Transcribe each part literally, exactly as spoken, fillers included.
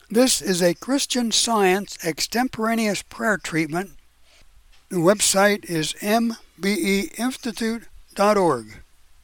This is a Christian Science extemporaneous prayer treatment. The website is m b e institute dot org.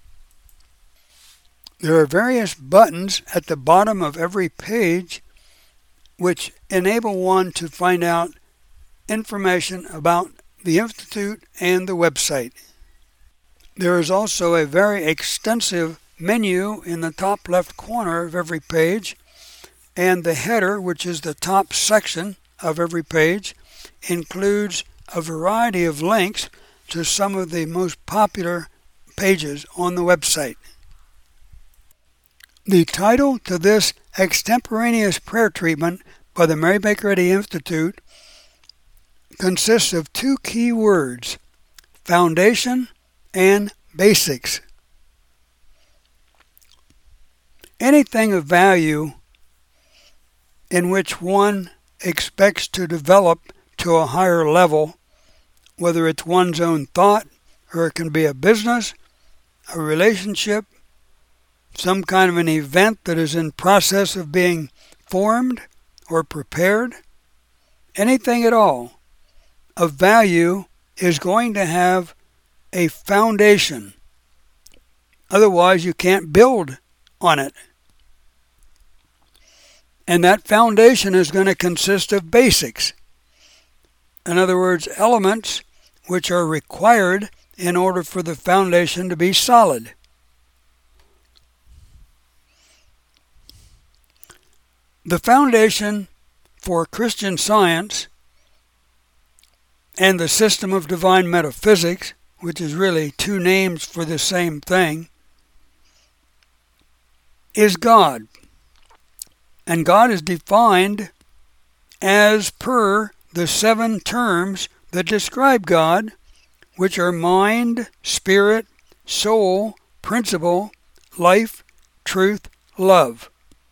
There are various buttons at the bottom of every page which enable one to find out information about the Institute and the website. There is also a very extensive menu in the top left corner of every page, and the header, which is the top section of every page, includes a variety of links to some of the most popular pages on the website. The title to this extemporaneous prayer treatment by the Mary Baker Eddy Institute consists of two key words: foundation and basics. Anything of value in which one expects to develop to a higher level, whether it's one's own thought, or it can be a business, a relationship, some kind of an event that is in process of being formed or prepared, anything at all of value is going to have a foundation. Otherwise, you can't build on it. And that foundation is going to consist of basics. In other words, elements which are required in order for the foundation to be solid. The foundation for Christian Science and the system of divine metaphysics, which is really two names for the same thing, is God. And God is defined as per the seven terms that describe God, which are mind, spirit, soul, principle, life, truth, love.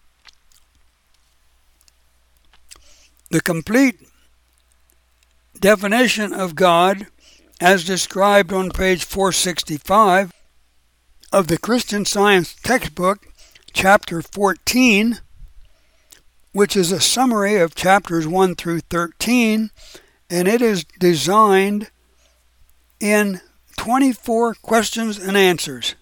The complete definition of God, as described on page four sixty-five of the Christian Science textbook, chapter fourteen, which is a summary of chapters one through thirteen, and it is designed in twenty-four questions and answers.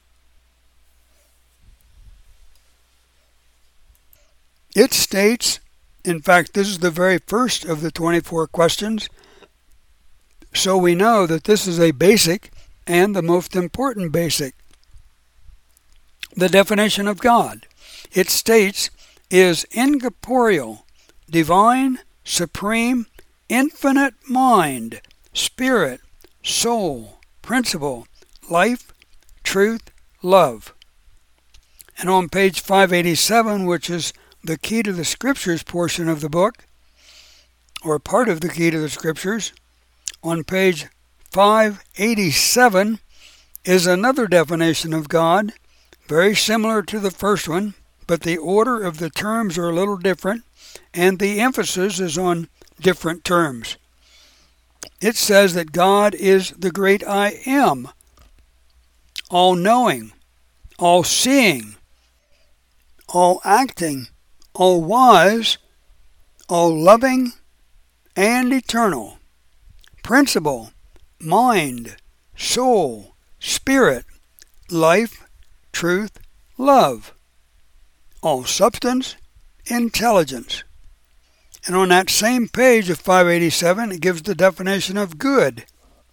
It states, in fact, this is the very first of the twenty-four questions, so we know that this is a basic and the most important basic. The definition of God, it states, is incorporeal, divine, supreme, infinite mind, spirit, soul, principle, life, truth, love. And on page five eighty-seven, which is the Key to the Scriptures portion of the book, or part of the Key to the Scriptures, on page five eighty-seven is another definition of God, very similar to the first one, but the order of the terms are a little different, and the emphasis is on different terms. It says that God is the great I Am, all-knowing, all-seeing, all-acting, all-wise, all-loving, and eternal. Principle, mind, soul, spirit, life, truth, love. All substance, intelligence. And on that same page of five eighty-seven, it gives the definition of good.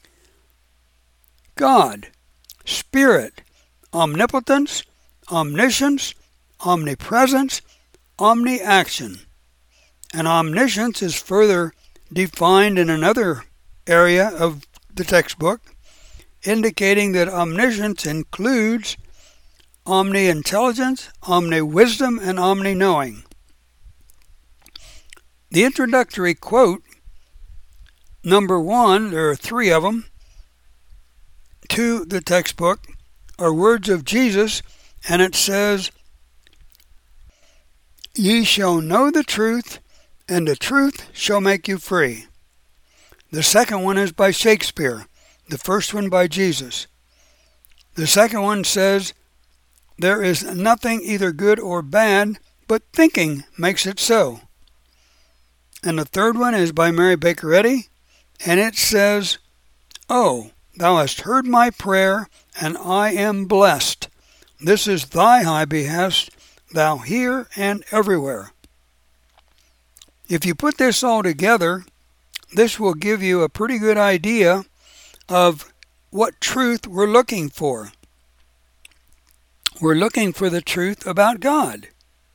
God, spirit, omnipotence, omniscience, omnipresence, omni-action. And omniscience is further defined in another area of the textbook, indicating that omniscience includes omni-intelligence, omni-wisdom, and omni-knowing. The introductory quote, number one, there are three of them, to the textbook, are words of Jesus, and it says, "Ye shall know the truth, and the truth shall make you free." The second one is by Shakespeare, the first one by Jesus. The second one says, "There is nothing either good or bad, but thinking makes it so." And the third one is by Mary Baker Eddy, and it says, "Oh, thou hast heard my prayer, and I am blessed. This is thy high behest, thou here and everywhere." If you put this all together, this will give you a pretty good idea of what truth we're looking for. We're looking for the truth about God.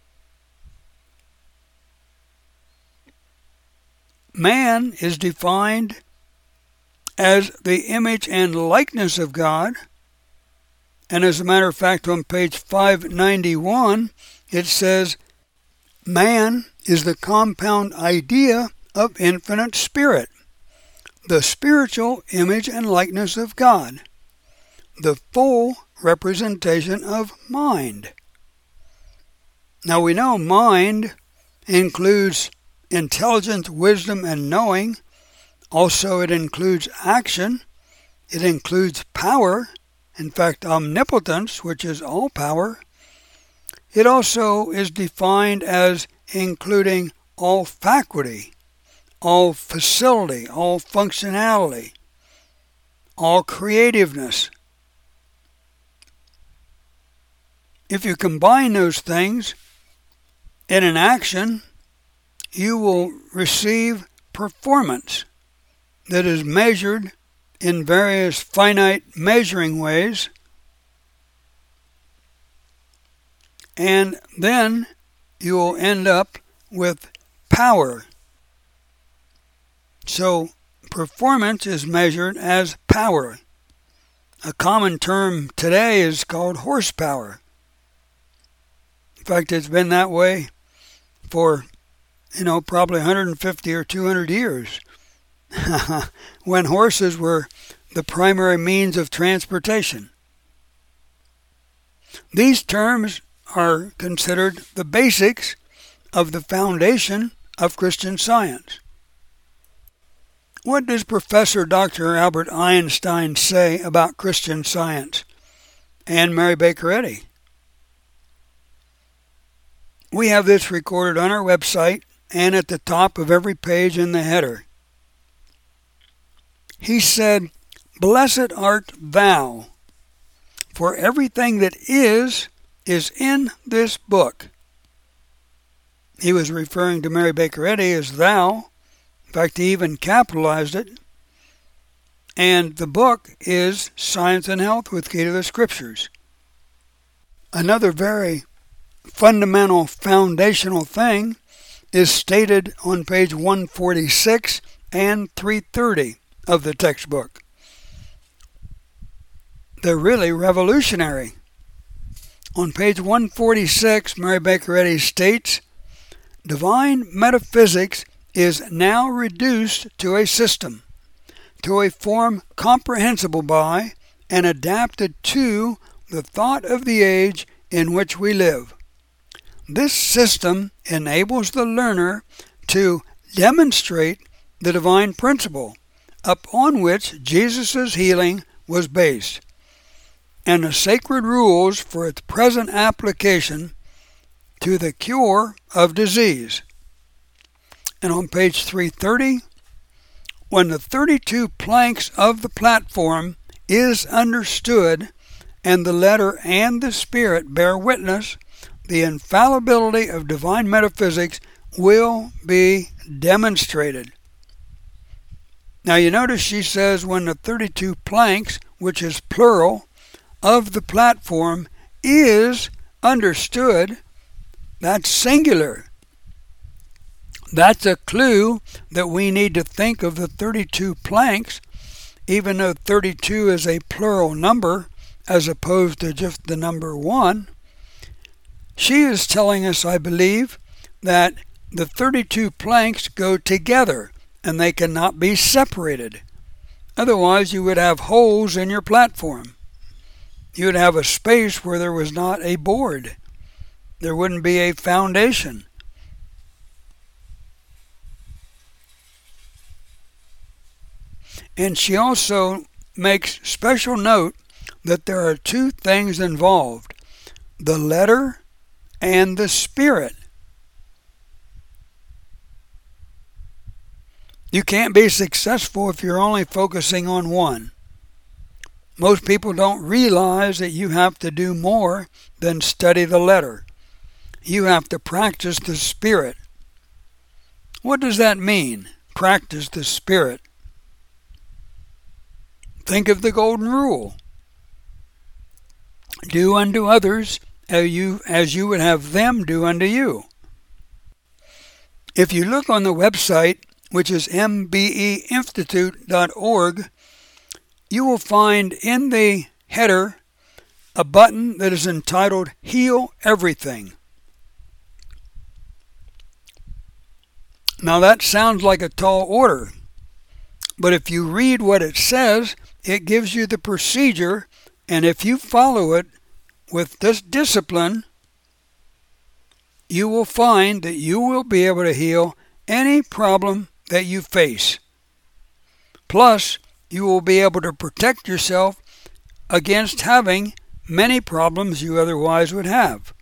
Man is defined as the image and likeness of God. And as a matter of fact, on page five ninety-one, it says, "Man is the compound idea of infinite spirit, the spiritual image and likeness of God, the full representation of mind." Now we know mind includes intelligence, wisdom, and knowing. Also, it includes action. It includes power. In fact, omnipotence, which is all power. It also is defined as including all faculty, all facility, all functionality, all creativeness. If you combine those things in an action, you will receive performance that is measured in various finite measuring ways, and then you will end up with power. So performance is measured as power. A common term today is called horsepower. In fact, it's been that way for, you know, probably one hundred fifty or two hundred years, when horses were the primary means of transportation. These terms are considered the basics of the foundation of Christian Science. What does Professor Doctor Albert Einstein say about Christian Science and Mary Baker Eddy? We have this recorded on our website and at the top of every page in the header. He said, "Blessed art thou, for everything that is, is in this book." He was referring to Mary Baker Eddy as thou. In fact, he even capitalized it. And the book is Science and Health with Key to the Scriptures. Another very fundamental, foundational thing is stated on page one forty-six and three thirty of the textbook. They're really revolutionary. On page one forty-six, Mary Baker Eddy states, "Divine metaphysics is now reduced to a system, to a form comprehensible by and adapted to the thought of the age in which we live. This system enables the learner to demonstrate the divine principle upon which Jesus' healing was based, and the sacred rules for its present application to the cure of disease." And on page three thirty, "When the thirty-two planks of the platform is understood, and the letter and the spirit bear witness, the infallibility of divine metaphysics will be demonstrated." Now you notice she says when the thirty-two planks, which is plural, of the platform is understood. That's singular. That's a clue that we need to think of the thirty-two planks, even though thirty-two is a plural number as opposed to just the number one. She is telling us, I believe, that the thirty-two planks go together and they cannot be separated. Otherwise, you would have holes in your platform. You would have a space where there was not a board. There wouldn't be a foundation. And she also makes special note that there are two things involved, the letter and the spirit. You can't be successful if you're only focusing on one. Most people don't realize that you have to do more than study the letter. You have to practice the Spirit. What does that mean, practice the Spirit? Think of the Golden Rule. Do unto others as you, as you would have them do unto you. If you look on the website, which is m b e institute dot org, you will find in the header a button that is entitled Heal Everything. Now that sounds like a tall order, but if you read what it says, it gives you the procedure, and if you follow it with this discipline, you will find that you will be able to heal any problem that you face. Plus, you will be able to protect yourself against having many problems you otherwise would have.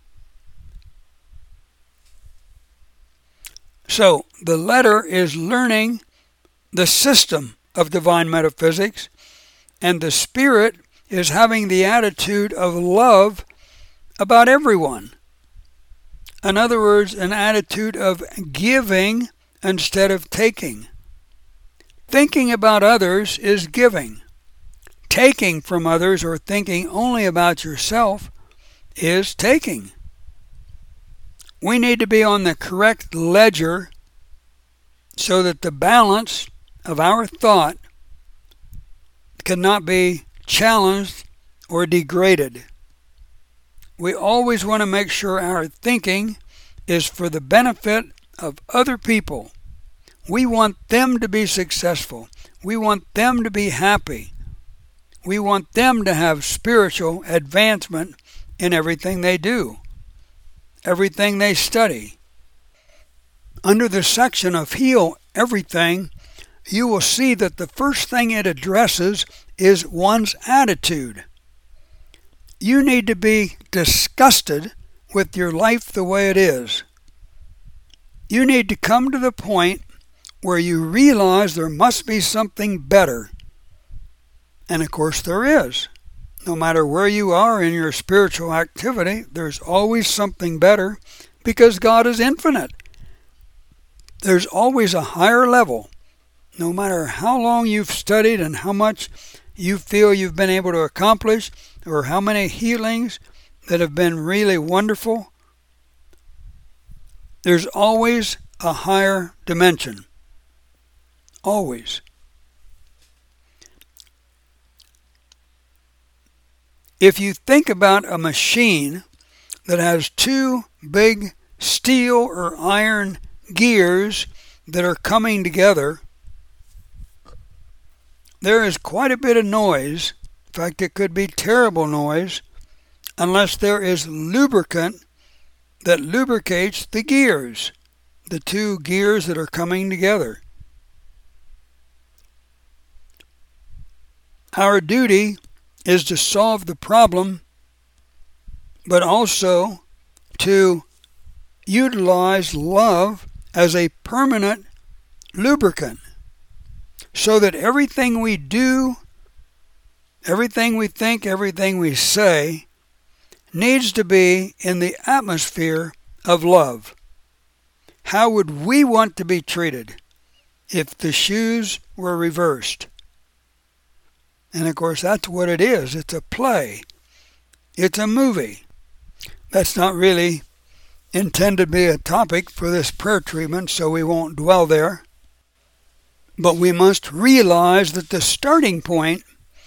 So, the letter is learning the system of divine metaphysics, and the Spirit is having the attitude of love about everyone. In other words, an attitude of giving instead of taking. Thinking about others is giving. Taking from others or thinking only about yourself is taking. We need to be on the correct ledger so that the balance of our thought cannot be challenged or degraded. We always want to make sure our thinking is for the benefit of other people. We want them to be successful. We want them to be happy. We want them to have spiritual advancement in everything they do, everything they study. Under the section of Heal Everything, you will see that the first thing it addresses is one's attitude. You need to be disgusted with your life the way it is. You need to come to the point where you realize there must be something better. And of course there is. No matter where you are in your spiritual activity, there's always something better because God is infinite. There's always a higher level. No matter how long you've studied and how much you feel you've been able to accomplish, or how many healings that have been really wonderful, there's always a higher dimension. Always. If you think about a machine that has two big steel or iron gears that are coming together, there is quite a bit of noise. In fact, it could be terrible noise unless there is lubricant that lubricates the gears, the two gears that are coming together. Our duty is to solve the problem, but also to utilize love as a permanent lubricant, so that everything we do, everything we think, everything we say needs to be in the atmosphere of love. How would we want to be treated if the shoes were reversed? And of course that's what it is. It's a play. It's a movie. That's not really intended to be a topic for this prayer treatment, so we won't dwell there. But we must realize that the starting point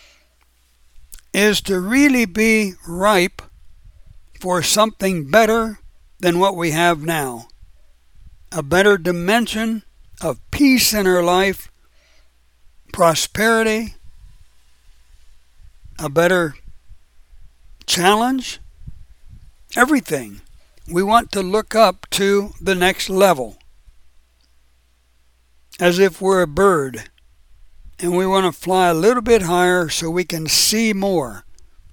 is to really be ripe for something better than what we have now. A better dimension of peace in our life, prosperity, a better challenge, everything. We want to look up to the next level, as if we're a bird, and we want to fly a little bit higher so we can see more.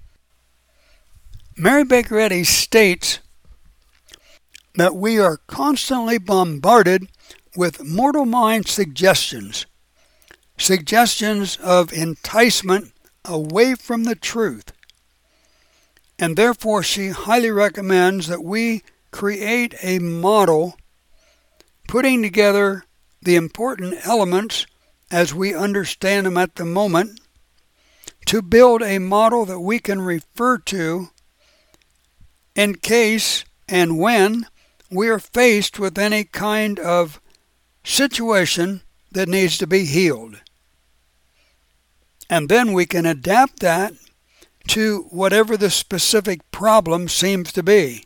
Mary Baker Eddy states that we are constantly bombarded with mortal mind suggestions, suggestions of enticement away from the truth. And therefore she highly recommends that we create a model putting together the important elements as we understand them at the moment, to build a model that we can refer to in case and when we are faced with any kind of situation that needs to be healed. And then we can adapt that to whatever the specific problem seems to be.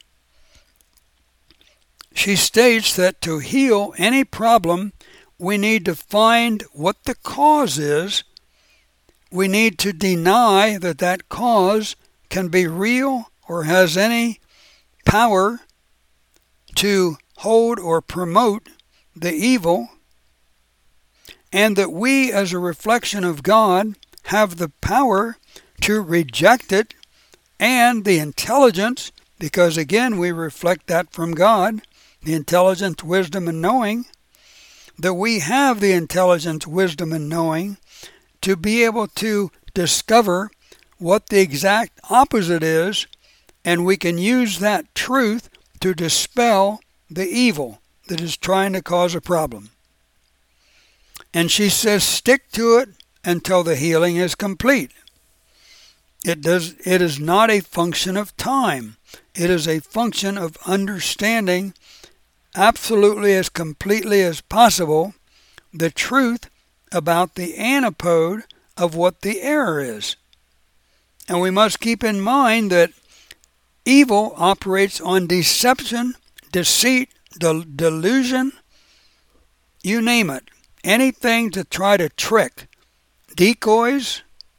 She states that to heal any problem, we need to find what the cause is. We need to deny that that cause can be real or has any power to hold or promote the evil, and that we, as a reflection of God, have the power to reject it and the intelligence, because again we reflect that from God, the intelligence, wisdom, and knowing, that we have the intelligence, wisdom, and knowing to be able to discover what the exact opposite is, and we can use that truth to dispel the evil that is trying to cause a problem. And she says, stick to it until the healing is complete. It does. It is not a function of time. It is a function of understanding absolutely as completely as possible the truth about the antipode of what the error is. And we must keep in mind that evil operates on deception, deceit, del- delusion, you name it. Anything to try to trick. Decoys.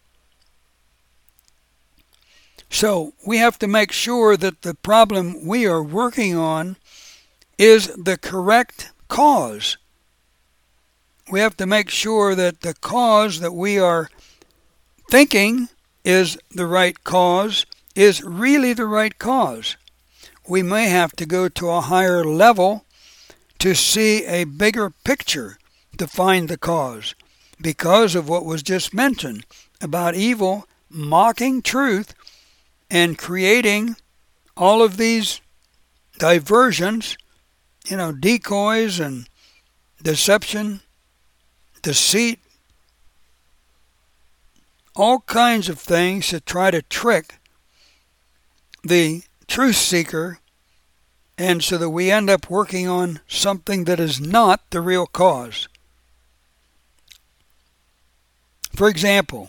So we have to make sure that the problem we are working on is the correct cause. We have to make sure that the cause that we are thinking is the right cause is really the right cause. We may have to go to a higher level to see a bigger picture to find the cause, because of what was just mentioned about evil mocking truth and creating all of these diversions, you know, decoys and deception, deceit, all kinds of things to try to trick the truth seeker, and so that we end up working on something that is not the real cause. For example,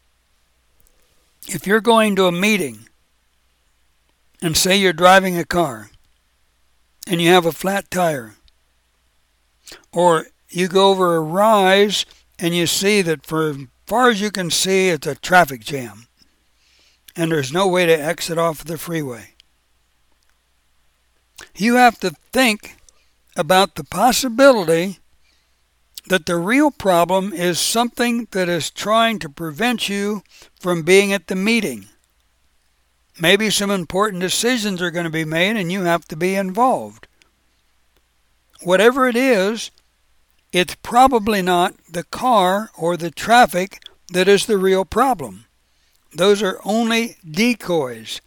if you're going to a meeting and say you're driving a car and you have a flat tire, or you go over a rise and you see that for as far as you can see it's a traffic jam and there's no way to exit off the freeway, you have to think about the possibility that the real problem is something that is trying to prevent you from being at the meeting. Maybe some important decisions are going to be made and you have to be involved. Whatever it is, it's probably not the car or the traffic that is the real problem. Those are only decoys.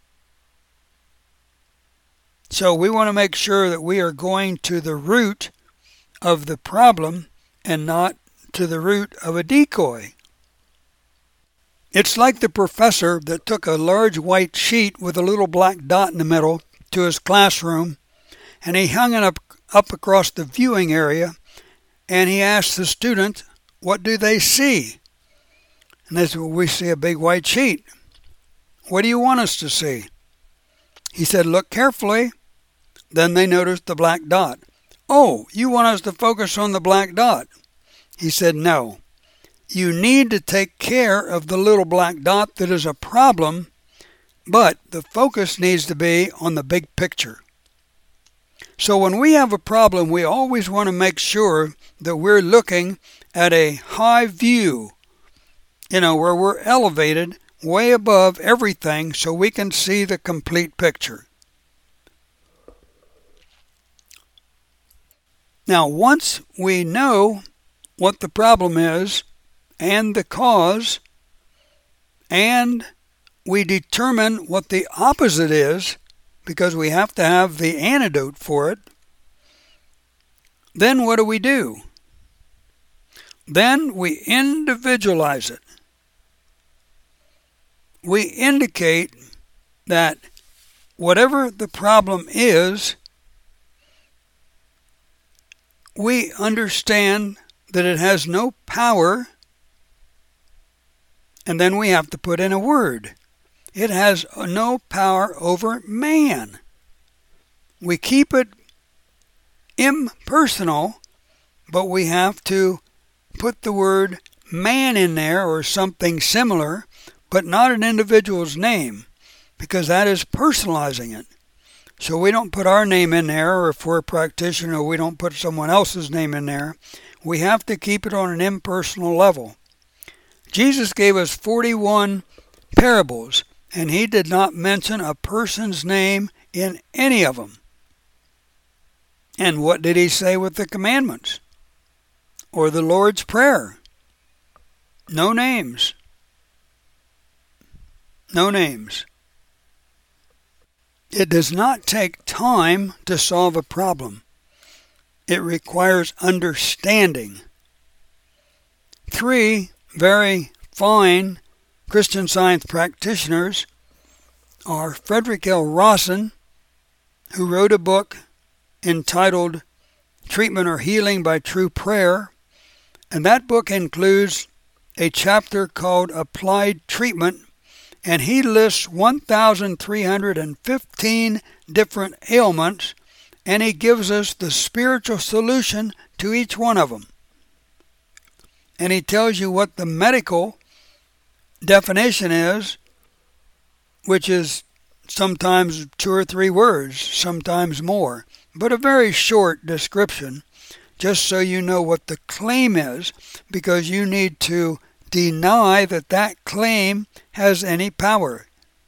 So we want to make sure that we are going to the root of the problem and not to the root of a decoy. It's like the professor that took a large white sheet with a little black dot in the middle to his classroom, and he hung it up, up across the viewing area, and he asked the students, what do they see? And they said, well, we see a big white sheet. What do you want us to see? He said, look carefully. Then they noticed the black dot. Oh, you want us to focus on the black dot? He said, no. You need to take care of the little black dot that is a problem, but the focus needs to be on the big picture. So when we have a problem, we always want to make sure that we're looking at a high view, you know, where we're elevated way above everything so we can see the complete picture. Now, once we know what the problem is and the cause, and we determine what the opposite is, because we have to have the antidote for it, then what do we do? Then we individualize it. We indicate that whatever the problem is, we understand that it has no power, and then we have to put in a word. It has no power over man. We keep it impersonal, but we have to put the word man in there or something similar, but not an individual's name, because that is personalizing it. So we don't put our name in there, or if we're a practitioner, we don't put someone else's name in there. We have to keep it on an impersonal level. Jesus gave us forty-one parables, and he did not mention a person's name in any of them. And what did he say with the commandments? Or the Lord's Prayer? No names. No names. It does not take time to solve a problem. It requires understanding. Three very fine Christian Science practitioners are Frederick L. Rawson, who wrote a book entitled Treatment or Healing by True Prayer, and that book includes a chapter called Applied Treatment, and he lists one thousand three hundred fifteen different ailments, and he gives us the spiritual solution to each one of them. And he tells you what the medical definition is, which is sometimes two or three words, sometimes more, but a very short description, just so you know what the claim is, because you need to deny that that claim has any power.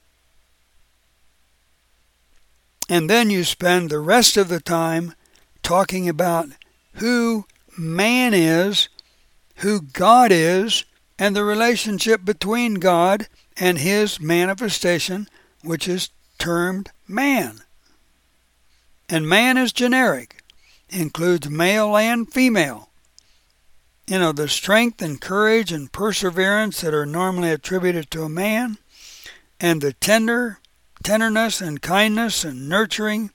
And then you spend the rest of the time talking about who man is, who God is, and the relationship between God and his manifestation, which is termed man. And man is generic, includes male and female. You know, the strength and courage and perseverance that are normally attributed to a man, and the tender, tenderness and kindness and nurturing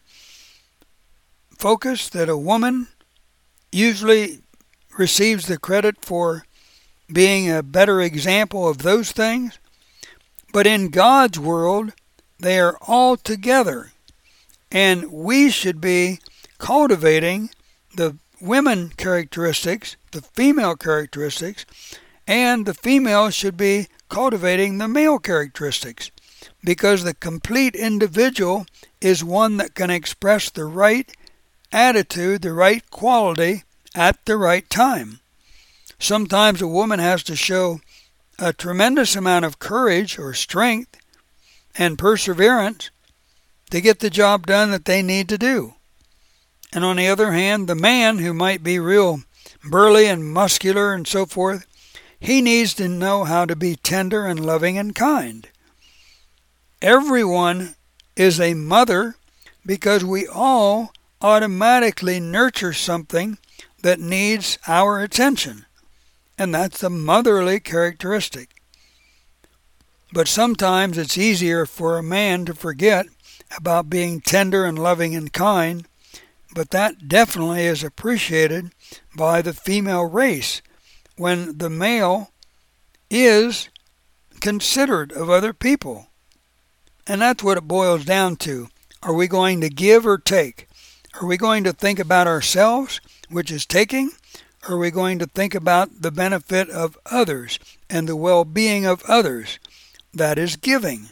focus that a woman usually receives the credit for being a better example of those things. But in God's world, they are all together. And we should be cultivating the women characteristics, the female characteristics, and the female should be cultivating the male characteristics, because the complete individual is one that can express the right attitude, the right quality at the right time. Sometimes a woman has to show a tremendous amount of courage or strength and perseverance to get the job done that they need to do. And on the other hand, the man, who might be real burly and muscular and so forth, he needs to know how to be tender and loving and kind. Everyone is a mother because we all automatically nurture something that needs our attention, and that's the motherly characteristic. But sometimes it's easier for a man to forget about being tender and loving and kind, but that definitely is appreciated by the female race when the male is considerate of other people. And that's what it boils down to. Are we going to give or take? Are we going to think about ourselves, which is taking? Or are we going to think about the benefit of others and the well-being of others? That is giving.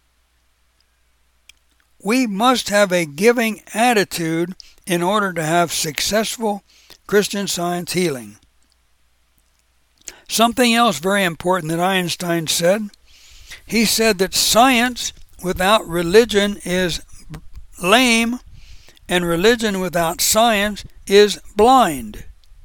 We must have a giving attitude in order to have successful Christian Science healing. Something else very important that Einstein said, he said that science without religion is lame, and religion without science is blind.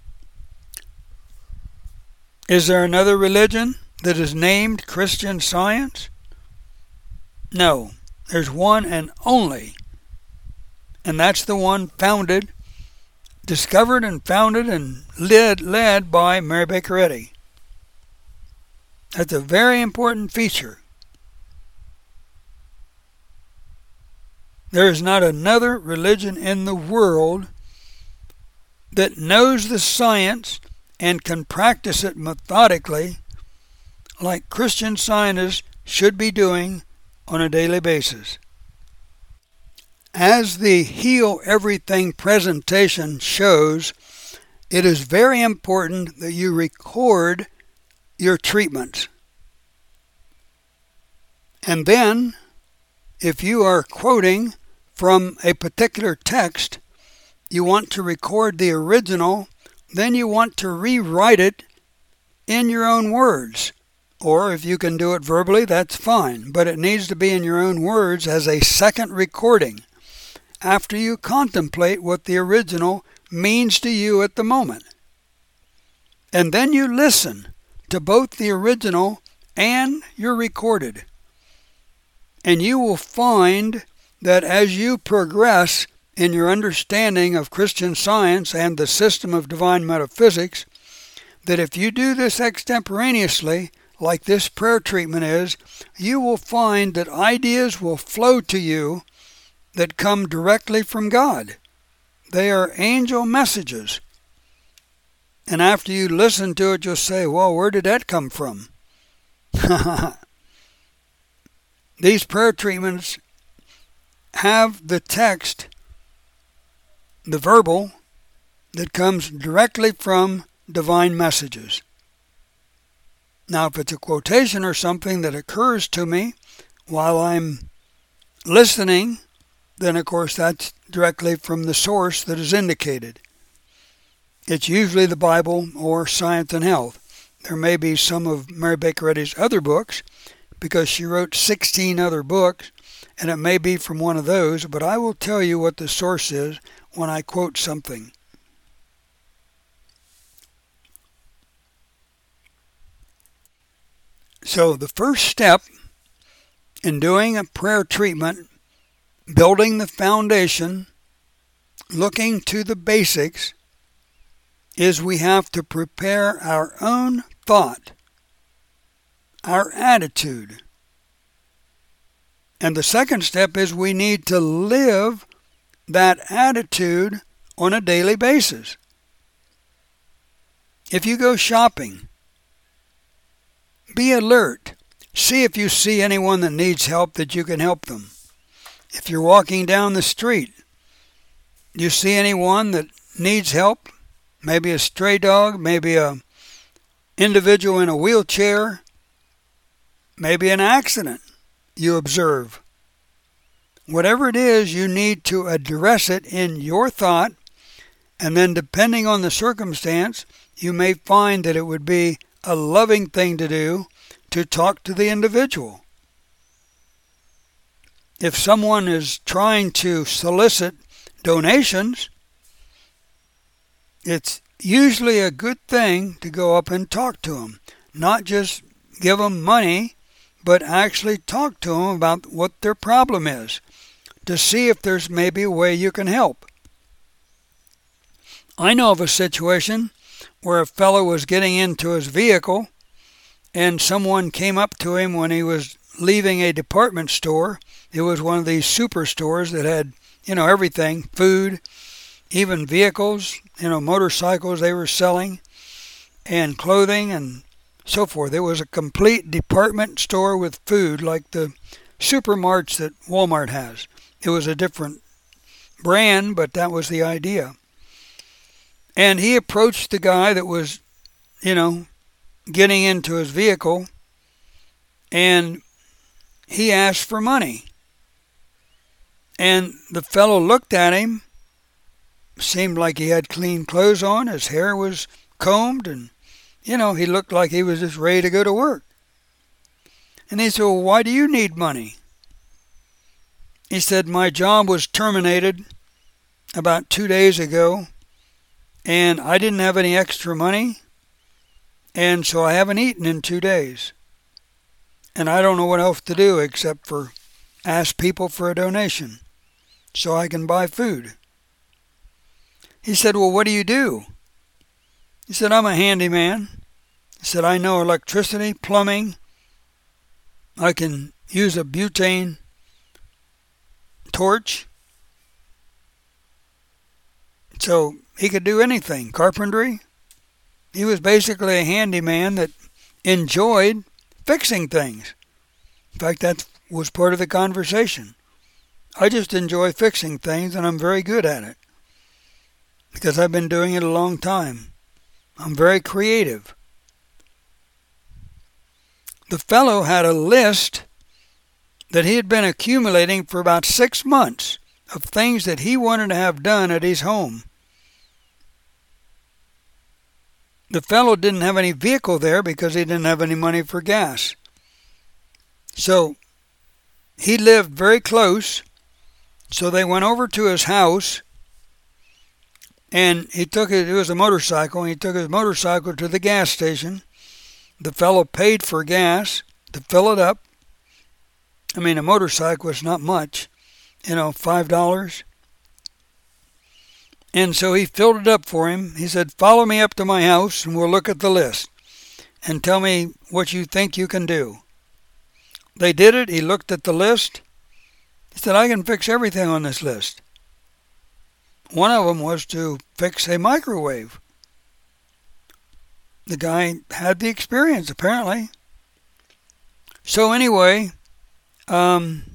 Is there another religion that is named Christian Science? No, there's one and only, and that's the one founded, discovered and founded and led, led by Mary Baker Eddy. That's a very important feature. There is not another religion in the world that knows the science and can practice it methodically like Christian Scientists should be doing on a daily basis. As the Heal Everything presentation shows, it is very important that you record your treatments. And then, if you are quoting from a particular text, you want to record the original, then you want to rewrite it in your own words. Or if you can do it verbally, that's fine. But it needs to be in your own words as a second recording after you contemplate what the original means to you at the moment. And then you listen to both the original and your recorded. And you will find that as you progress in your understanding of Christian Science and the system of divine metaphysics, that if you do this extemporaneously, like this prayer treatment is, you will find that ideas will flow to you that come directly from God. They are angel messages. And after you listen to it, you'll say, well, where did that come from? These prayer treatments have the text, the verbal, that comes directly from divine messages. Now, if it's a quotation or something that occurs to me while I'm listening, then of course that's directly from the source that is indicated. It's usually the Bible or Science and Health. There may be some of Mary Baker Eddy's other books, because she wrote sixteen other books, and it may be from one of those, but I will tell you what the source is when I quote something. So the first step in doing a prayer treatment, building the foundation, looking to the basics, is we have to prepare our own thought, our attitude. And the second step is we need to live that attitude on a daily basis. If you go shopping, be alert. See if you see anyone that needs help that you can help them. If you're walking down the street, you see anyone that needs help, maybe a stray dog, maybe a individual in a wheelchair, maybe an accident you observe. Whatever it is, you need to address it in your thought, and then depending on the circumstance, you may find that it would be a loving thing to do to talk to the individual. If someone is trying to solicit donations, it's usually a good thing to go up and talk to them. Not just give them money, but actually talk to them about what their problem is, to see if there's maybe a way you can help. I know of a situation where a fellow was getting into his vehicle and someone came up to him when he was leaving a department store. It was one of these superstores that had, you know, everything, food, even vehicles, you know, motorcycles they were selling, and clothing and so forth. It was a complete department store with food like the supermarts that Walmart has. It was a different brand, but that was the idea. And he approached the guy that was, you know, getting into his vehicle, and he asked for money. And the fellow looked at him, seemed like he had clean clothes on, his hair was combed, and, you know, he looked like he was just ready to go to work. And he said, well, why do you need money? He said, my job was terminated about two days ago, and I didn't have any extra money, and so I haven't eaten in two days. And I don't know what else to do except for ask people for a donation so I can buy food. He said, well, what do you do? He said, I'm a handyman. He said, I know electricity, plumbing. I can use a butane torch. So he could do anything. Carpentry. He was basically a handyman that enjoyed fixing things. In fact, that was part of the conversation. I just enjoy fixing things, and I'm very good at it because I've been doing it a long time. I'm very creative. The fellow had a list that he had been accumulating for about six months of things that he wanted to have done at his home. The fellow didn't have any vehicle there because he didn't have any money for gas. So he lived very close. So they went over to his house, and he took it, it was a motorcycle, and he took his motorcycle to the gas station. The fellow paid for gas to fill it up. I mean, a motorcycle is not much, you know, five dollars. And so he filled it up for him. He said, follow me up to my house and we'll look at the list and tell me what you think you can do. They did it. He looked at the list. He said, I can fix everything on this list. One of them was to fix a microwave. The guy had the experience, apparently. So anyway, um,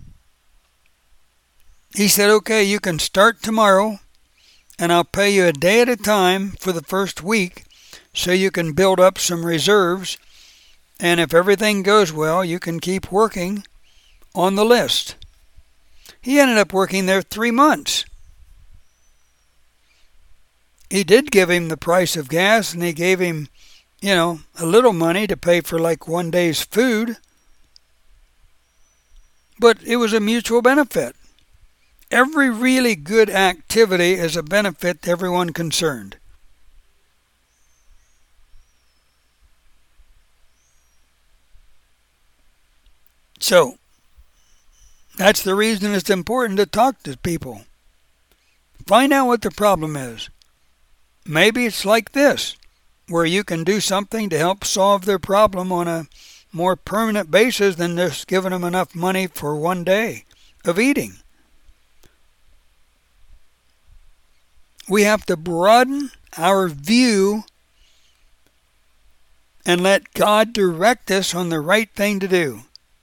he said, okay, you can start tomorrow, and I'll pay you a day at a time for the first week so you can build up some reserves. And if everything goes well, you can keep working on the list. He ended up working there three months. He did give him the price of gas, and he gave him, you know, a little money to pay for like one day's food. But it was a mutual benefit. Every really good activity is a benefit to everyone concerned. So, that's the reason it's important to talk to people. Find out what the problem is. Maybe it's like this, where you can do something to help solve their problem on a more permanent basis than just giving them enough money for one day of eating. We have to broaden our view and let God direct us on the right thing to do.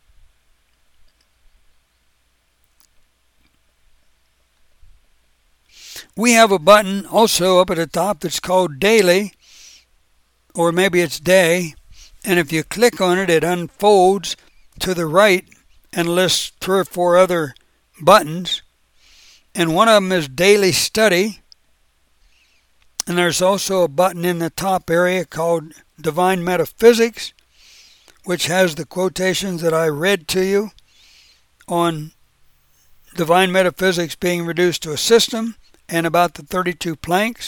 We have a button also up at the top that's called Daily, or maybe it's Day, and if you click on it, it unfolds to the right and lists three or four other buttons, and one of them is Daily Study, and there's also a button in the top area called Divine Metaphysics, which has the quotations that I read to you on divine metaphysics being reduced to a system, and about the thirty-two planks.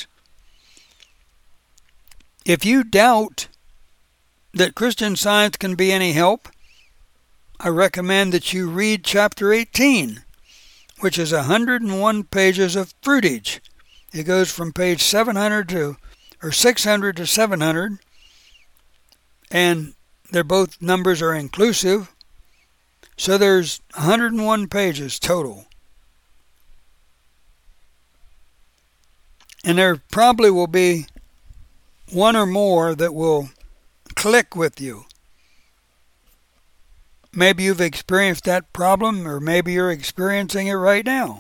If you doubt that Christian Science can be any help, I recommend that you read chapter eighteen, which is one hundred one pages of fruitage. It goes from page seven hundred to, or six hundred to seven hundred, and they're both numbers are inclusive, so there's one hundred one pages total. And there probably will be one or more that will click with you. Maybe you've experienced that problem, or maybe you're experiencing it right now.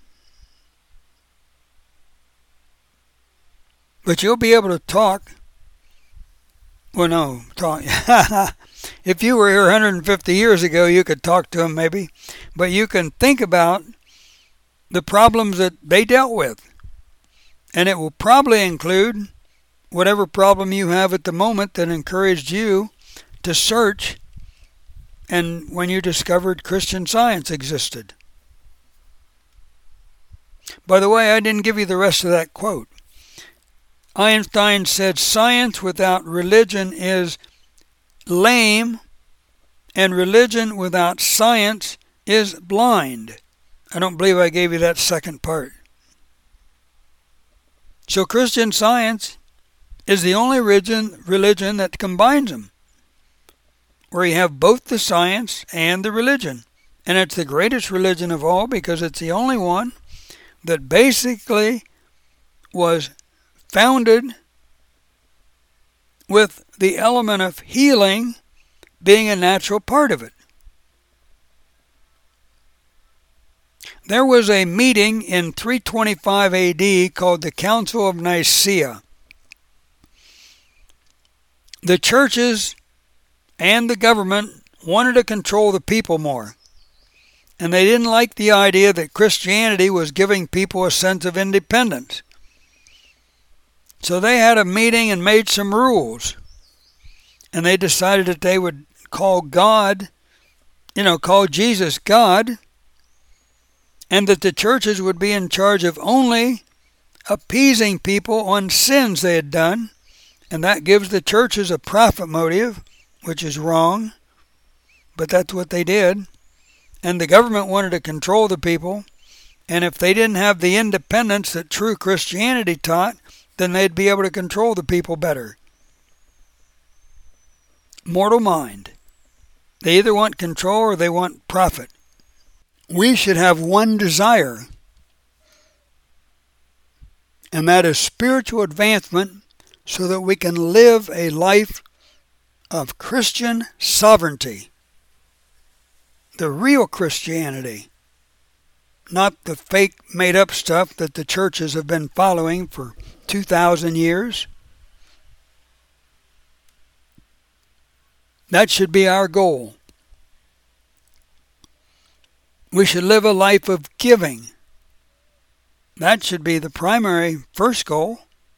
But you'll be able to talk. Well, no, talk. If you were here one hundred fifty years ago, you could talk to them maybe. But you can think about the problems that they dealt with. And it will probably include whatever problem you have at the moment that encouraged you to search, and when you discovered Christian Science existed. By the way, I didn't give you the rest of that quote. Einstein said science without religion is lame, and religion without science is blind. I don't believe I gave you that second part. So Christian Science is the only religion, religion that combines them, where you have both the science and the religion. And it's the greatest religion of all because it's the only one that basically was founded with the element of healing being a natural part of it. There was a meeting in three twenty-five A D called the Council of Nicaea. The churches and the government wanted to control the people more, and they didn't like the idea that Christianity was giving people a sense of independence. So they had a meeting and made some rules, and they decided that they would call God, you know, call Jesus God, and that the churches would be in charge of only appeasing people on sins they had done, and that gives the churches a profit motive, which is wrong, but that's what they did. And the government wanted to control the people, and if they didn't have the independence that true Christianity taught, then they'd be able to control the people better. Mortal mind. They either want control or they want profit. We should have one desire, and that is spiritual advancement so that we can live a life of Christian sovereignty. The real Christianity, not the fake made-up stuff that the churches have been following for two thousand years. That should be our goal. We should live a life of giving. That should be the primary first goal.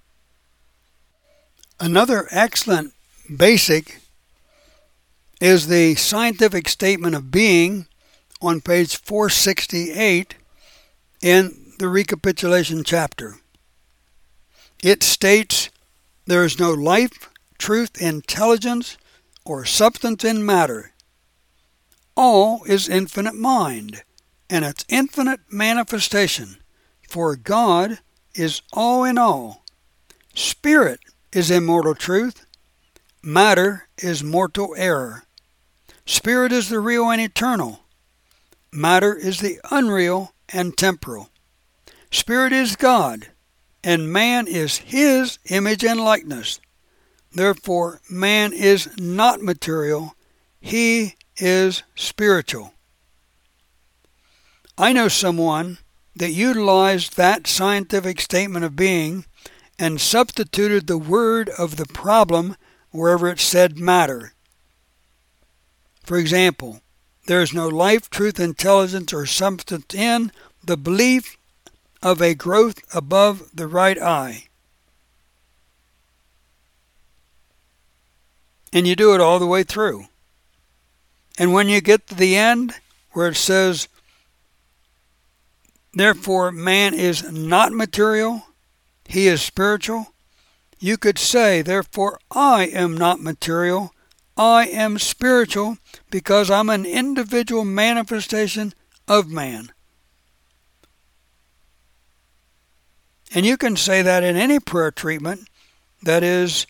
Another excellent basic is the scientific statement of being on page four sixty-eight in the recapitulation chapter. It states, there is no life, truth, intelligence, or substance in matter. All is infinite mind, and its infinite manifestation, for God is all in all. Spirit is immortal truth. Matter is mortal error. Spirit is the real and eternal. Matter is the unreal and temporal. Spirit is God, and man is His image and likeness. Therefore, man is not material. He is spiritual. I know someone that utilized that scientific statement of being and substituted the word of the problem wherever it said matter. For example, there is no life, truth, intelligence, or substance in the belief of a growth above the right eye. And you do it all the way through. And when you get to the end, where it says, therefore man is not material, he is spiritual, you could say, therefore I am not material, I am spiritual, because I'm an individual manifestation of man. And you can say that in any prayer treatment that is,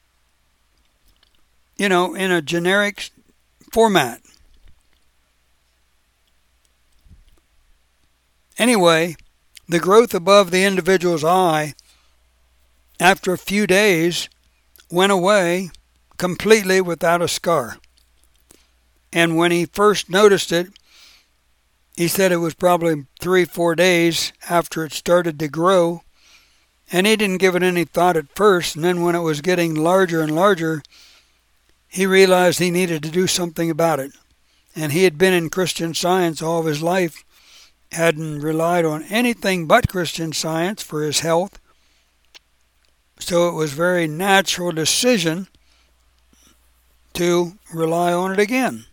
you know, in a generic format. Anyway, the growth above the individual's eye after a few days went away completely without a scar. And when he first noticed it, he said it was probably three, four days after it started to grow. And he didn't give it any thought at first. And then when it was getting larger and larger, he realized he needed to do something about it. And he had been in Christian Science all of his life, hadn't relied on anything but Christian Science for his health. So it was a very natural decision to rely on it again.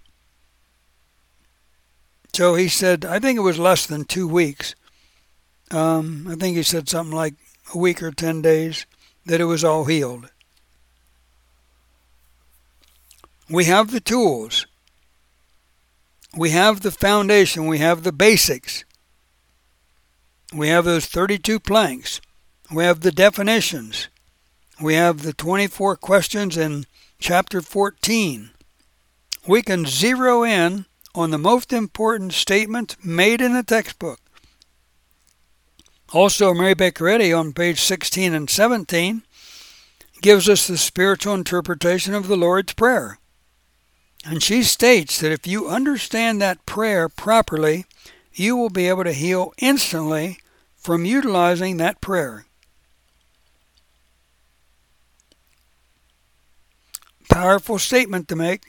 So he said, I think it was less than two weeks. Um, I think he said something like a week or ten days that it was all healed. We have the tools. We have the foundation. We have the basics. We have those thirty-two planks. We have the definitions. We have the twenty-four questions in chapter fourteen. We can zero in on the most important statement made in the textbook. Also, Mary Baker Eddy on page sixteen and seventeen gives us the spiritual interpretation of the Lord's Prayer. And she states that if you understand that prayer properly, you will be able to heal instantly from utilizing that prayer. Powerful statement to make.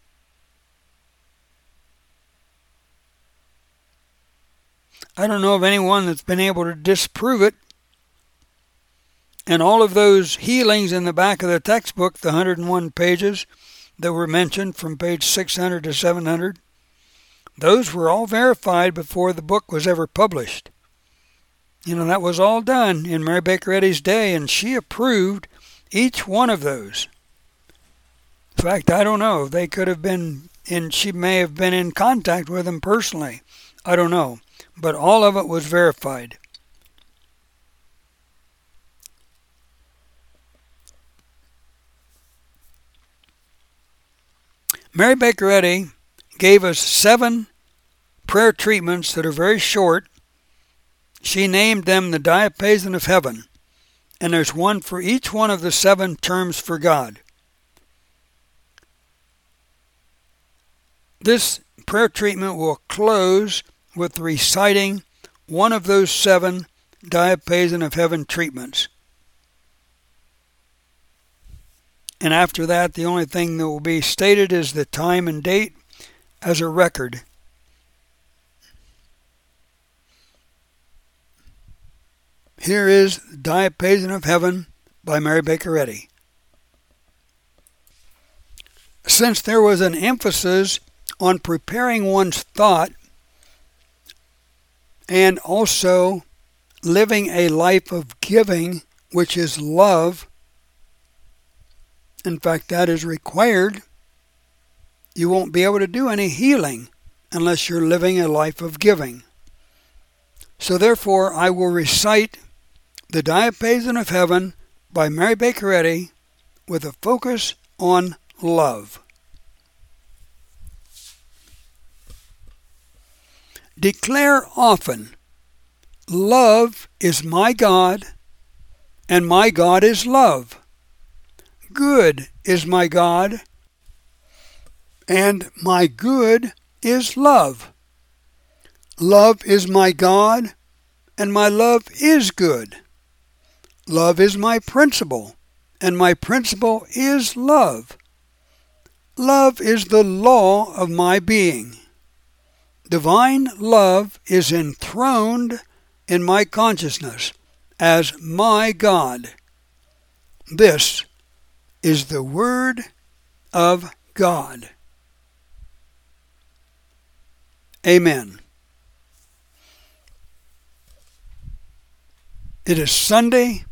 I don't know of anyone that's been able to disprove it. And all of those healings in the back of the textbook, the one hundred one pages that were mentioned from page six hundred to seven hundred, those were all verified before the book was ever published. You know, that was all done in Mary Baker Eddy's day, and she approved each one of those. In fact, I don't know. They could have been, and she may have been in contact with them personally. I don't know. But all of it was verified. Mary Baker Eddy gave us seven prayer treatments that are very short. She named them the diapason of heaven. And there's one for each one of the seven terms for God. This prayer treatment will close with reciting one of those seven diapason of heaven treatments. And after that, the only thing that will be stated is the time and date as a record. Here is Diapason of Heaven by Mary Baker Eddy. Since there was an emphasis on preparing one's thought and also living a life of giving, which is love, in fact, that is required, you won't be able to do any healing unless you're living a life of giving. So therefore, I will recite the Diapason of Heaven by Mary Baker Eddy with a focus on love. Declare often, love is my God, and my God is love. Good is my God, and my good is love. Love is my God, and my love is good. Love is my principle, and my principle is love. Love is the law of my being. Divine love is enthroned in my consciousness as my God. This is the Word of God. Amen. It is Sunday,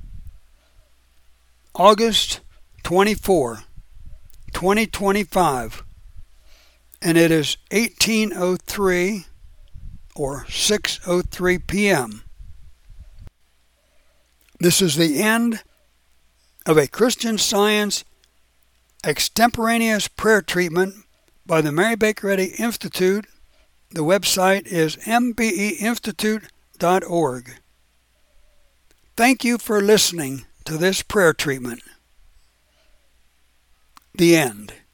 August twenty-fourth, twenty twenty-five, and it is eighteen oh three or six oh three p.m. This is the end of a Christian Science extemporaneous prayer treatment by the Mary Baker Eddy Institute. The website is m b e institute dot org. Thank you for listening to this prayer treatment. The end.